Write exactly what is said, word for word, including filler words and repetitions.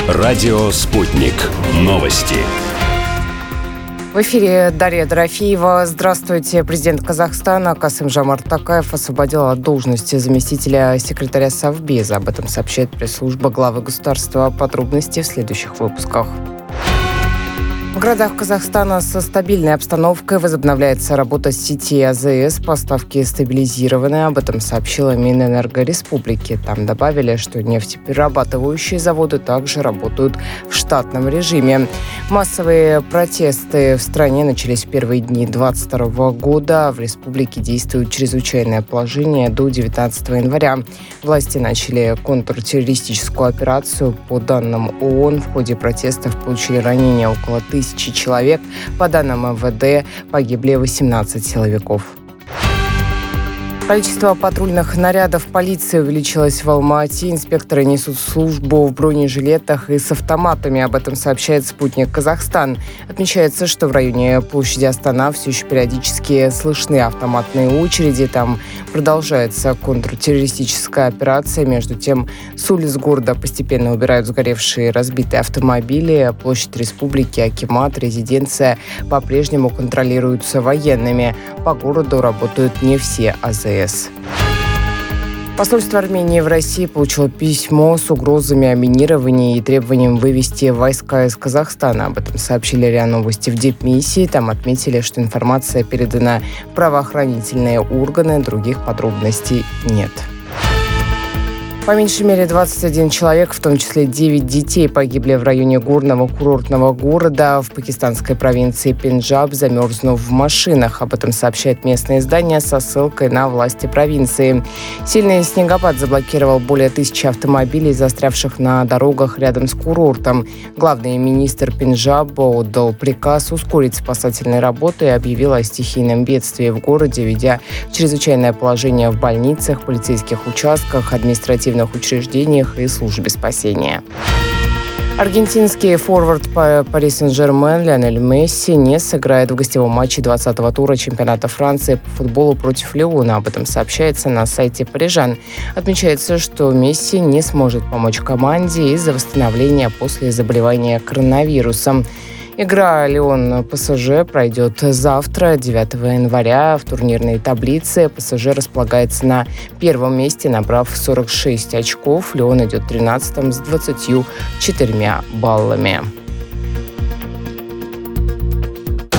Радио «Спутник». Новости. В эфире Дарья Дорофеева. Здравствуйте. Президент Казахстана Касым-Жомарт Токаев освободил от должности заместителя секретаря Совбеза. Об этом сообщает пресс-служба главы государства. Подробности в следующих выпусках. В городах Казахстана со стабильной обстановкой возобновляется работа сети АЗС, поставки стабилизированы. Об этом сообщила Минэнерго Республики. Там добавили, что нефтеперерабатывающие заводы также работают в штатном режиме. Массовые протесты в стране начались в первые дни двадцать второго года. В республике действует чрезвычайное положение до девятнадцатого января. Власти начали контртеррористическую операцию. По данным ООН, в ходе протестов получили ранения около тысячи человек. По данным эм вэ дэ, погибли восемнадцать силовиков. Количество патрульных нарядов полиции увеличилось в Алма-Ате. Инспекторы несут службу в бронежилетах и с автоматами. Об этом сообщает «Спутник Казахстан». Отмечается, что в районе площади Астана все еще периодически слышны автоматные очереди. Там продолжается контртеррористическая операция. Между тем, с улиц города постепенно убирают сгоревшие и разбитые автомобили. Площадь Республики, Акимат, резиденция по-прежнему контролируются военными. По городу работают не все а зэ эс. Посольство Армении в России получило письмо с угрозами о минировании и требованием вывести войска из Казахстана. Об этом сообщили РИА Новости в дипмиссии. Там отметили, что информация передана в правоохранительные органы. Других подробностей нет. По меньшей мере двадцать один человек, в том числе девять детей, погибли в районе горного курортного города в пакистанской провинции Пенджаб, замерзнув в машинах. Об этом сообщает местное издание со ссылкой на власти провинции. Сильный снегопад заблокировал более тысячи автомобилей, застрявших на дорогах рядом с курортом. Главный министр Пенджаба отдал приказ ускорить спасательные работы и объявил о стихийном бедствии в городе, введя чрезвычайное положение в больницах, полицейских участках, административных учреждениях и службе спасения. Аргентинский форвард Пари Сен-Жермен Лионель Месси не сыграет в гостевом матче двадцатого тура чемпионата Франции по футболу против Лиона. Об этом сообщается на сайте парижан. Отмечается, что Месси не сможет помочь команде из-за восстановления после заболевания коронавирусом. Игра Лион-ПСЖ пройдет завтра, девятого января. В турнирной таблице ПСЖ располагается на первом месте, набрав сорок шесть очков. Лион идет тринадцатым с двадцатью четырьмя баллами.